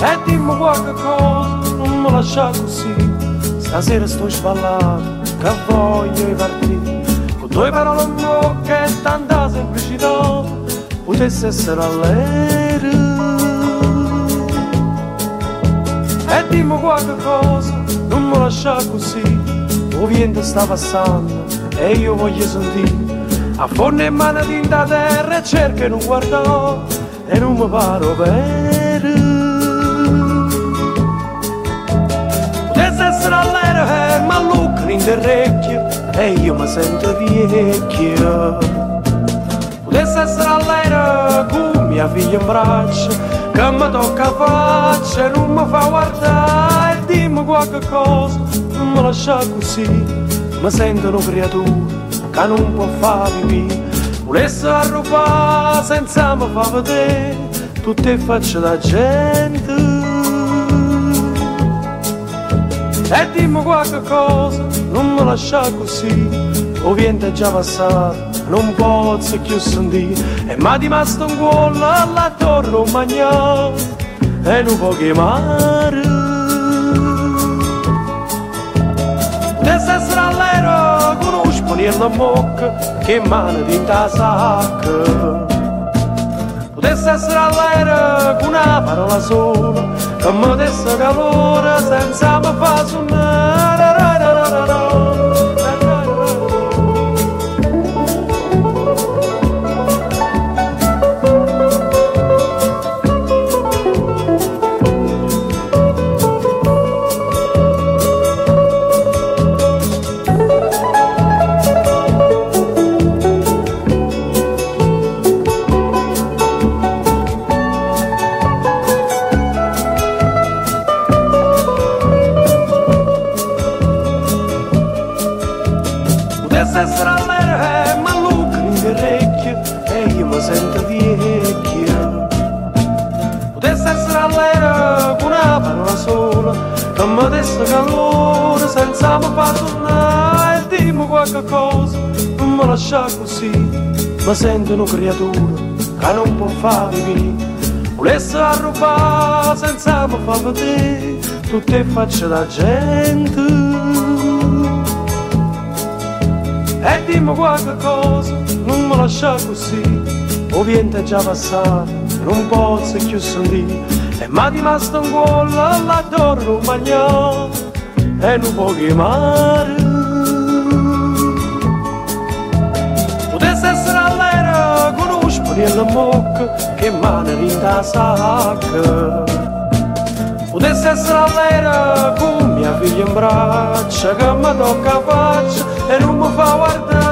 E dimmi qualche cosa, non mi lascia così. Stasera sto sballato, che voglio partire. Con due parole in bocca e tanta semplicità, potesse essere all'aereo. E dimmi qualche cosa, non mi lascia così. Il vento sta passando e io voglio sentire. Affonda in mano tinta a terra e cerca non guardare e non mi paro vero. Potesse essere all'aereo ma lucca in orecchio e io mi sento vecchio. Potesse essere all'aereo con mia figlia in braccio che mi tocca la faccia e non mi fa guardare. E dimmi qualche cosa, non mi lascia così. Mi sento una creatura che non può fare pipì. Volesse arrubare senza mi fa vedere tutte le facce da gente. E dimmi qualche cosa, non mi lascia così. Il vento è già passato, non posso più sentire. E mi è rimasto un cuore alla torre mangiare e non può chiamare. Potesse essere all'aereo con uno sponiello in bocca che mano di in sacca. Potesse essere all'aereo con una parola sola che mi desse calore senza mi fa suonare. Potesse essere all'aereo ma lucca in orecchio e io mi sento vecchio. Potesse essere all'aereo con una parola sola che mi desse calore senza mi far tornare. E dimmi qualche cosa, non mi lascia così. Mi sento una creatura che non può fare pipì. Volesse arrubare senza mi fa vedere tutte le facce da gente. E dimmi qualche cosa, non mi lascia così. Il vento è già passato, non posso più sentire. E mi è rimasto un cuore alla torre mangiare e non può chiamare. Potesse essere all'aereo con uno sponiello in bocca che mano in sacca. Potesse essere all'aereo con mia figlia in braccio che mi tocca la faccia e non mi fa guardare.